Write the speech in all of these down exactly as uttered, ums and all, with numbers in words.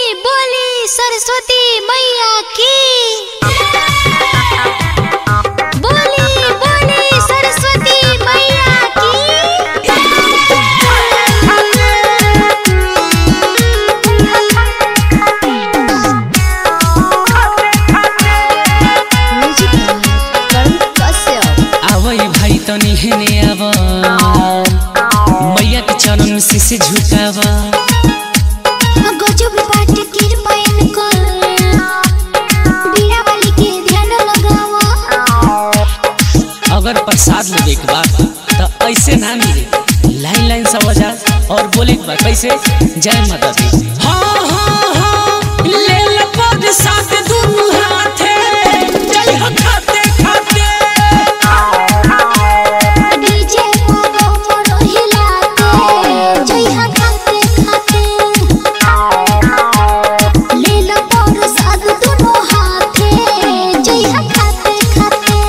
बोली सरस्वती मैया की। बोली बोली सरस्वती मैया की। आवई भाई तनी हेने आवा, मैया के चरण में शीश झुकावा। गजब बाटे कृपायन कर, बीड़ा वाली के ध्यान लगावा। अगर प्रसाद लेवे के बा तो ऐसे ना मिले, लाइन लाइन समझा और बोले के बा कैसे, जय माता दी। हाँ हाँ हाँ ले लो प्रसाद दुनु हाथे, जय हो खाते खाते। डीजे को मोर हिलाते, जय हो खाते खाते। ले लो प्रसाद दोनों हाथे, जय हो खाते खाते।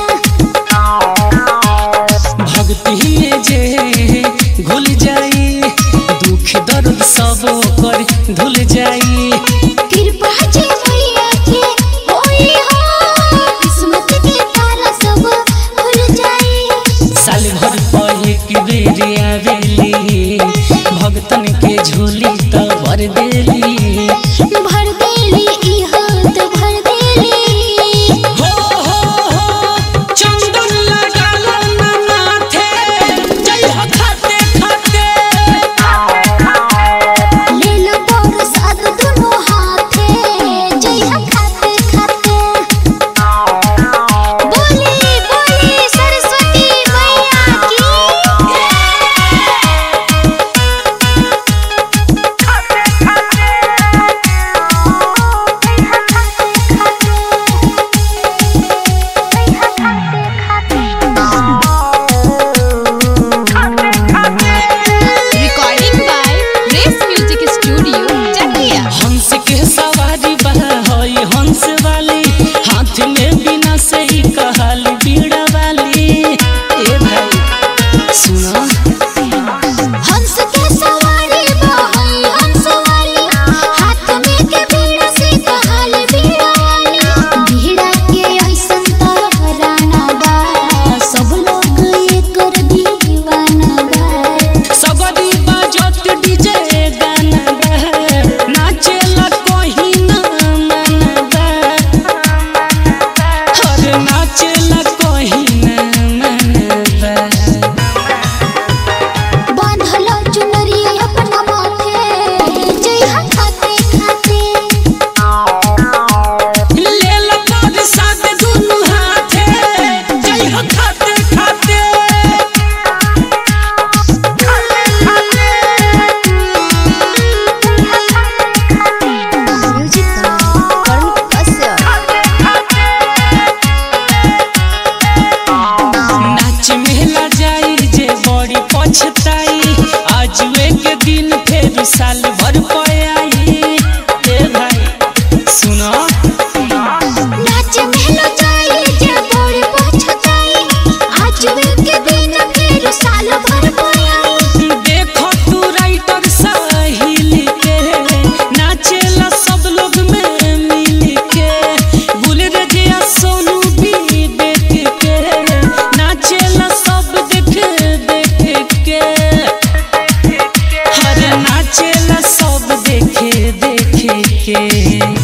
भक्ति में जे घुल जाई, दुख दर्द सब कर धुल जाई। कृपा जे मैया के होई हो, किस्मत के ताला सब खुल जाई। साल भर पर एक बेर आवेली, भक्तन के झोली तो भर देली। भर देली ई हाथ भर देली। हो हो हो चंदन लगा लो ना माथे, जय हो खाते खाते। ले लो प्रसाद दोनों हाथे, जय हो खाते खाते। बोली बोली सरस्वती मैया की। Recording by Race Music Studio, Chakia. हंस के सवारी बहा होई हंस वाली, हाथ में बिना से ही कहाली बीड़ा वाली। ए भाई सुना, हंस के सवारी बहई हंस वाली, हाथ में के बीड़ा से कहाल बीड़ा वाली। बीड़ा के ऐसन तराना बा, सब लोग एकर दीवाना बा। सगरी बाजत डीजे गाना बा, नाचेला कोही ना मनबा। हर नाचेला कोही ना मनबा। बांधलो चुनरी अपना माथे, जय हो खाते खाते। ले लो प्रसाद दुनु हाथे, जय हो खाते खाते। Music Karan Kashyap. नाच मेला जाई जे बड़ी पछताई, आज के दिन फेर साल भर पयाई। ए भाई सुनो, नाच मेला जाई जे बड़ी पछताई, आज के दिन फिर साल भर पयाई। देखो तू राइटर साहिल के, नाचेला सब लोग में मिल के। बुल रजिया सोनू भी देख के, नाचेला सब देख देख के। हर नाचेला सब देख देख के।